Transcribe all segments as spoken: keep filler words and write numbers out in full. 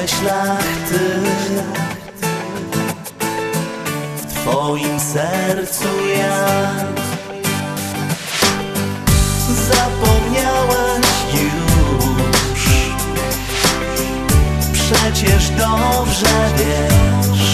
myślach ty, w twoim sercu ja. Zapomniałeś już, przecież dobrze wiesz,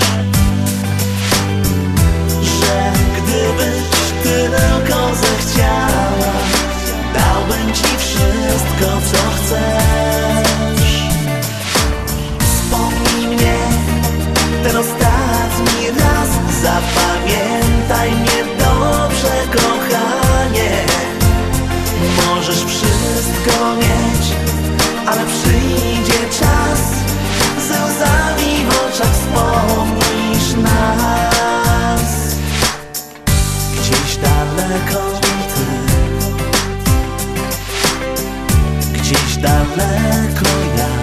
że gdybyś tylko zechciała, dałbym ci wszystko, co chcesz. Wspomnij mnie ten ostatni raz, zapamiętaj mnie dobrze, kochanie. Możesz wszystko mieć, ale przyjdzie czas, ze łzami w oczach wspomnisz nas. Gdzieś daleko ty, gdzieś daleko ja.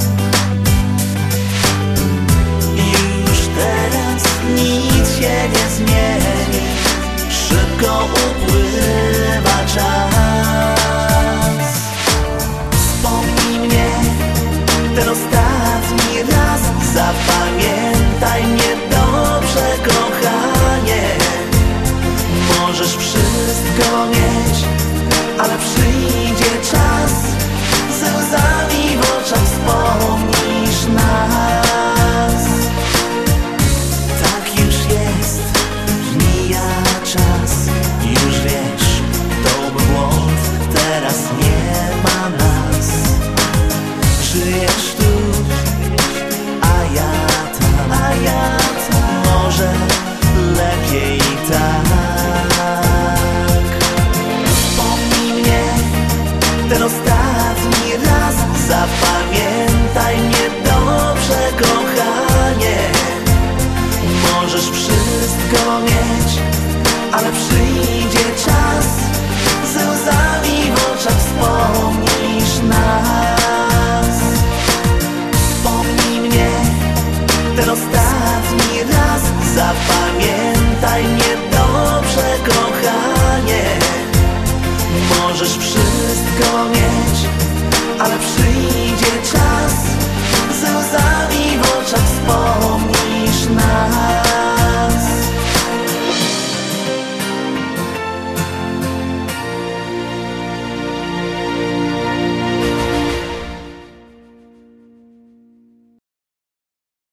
Już teraz nic się nie zmieni, szybko upływa czas. Wspomnij mnie ten ostatni raz, zapamiętaj mnie dobrze, kochanie. Możesz wszystko mieć, ale przyjdzie czas, ze łzami w oczach wspomnisz nas. Tak już jest, mija czas, już wiesz, to był błąd, teraz nie ma nas. Żyjesz tu, a ja tam, a ja tam, może lepiej tak. Wspomnij mnie ten ostatni raz, zapamiętaj